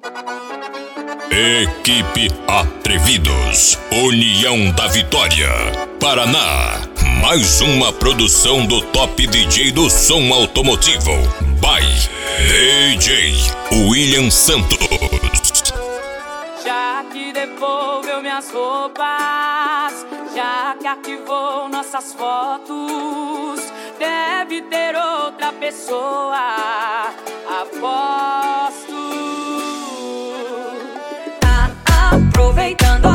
Equipe Atrevidos, União da Vitória, Paraná. Mais uma produção do top DJ do som automotivo, by DJ William Santos. Já que devolveu minhas roupas, já que arquivou nossas fotos, deve ter outra pessoa, aposto. Tá aproveitando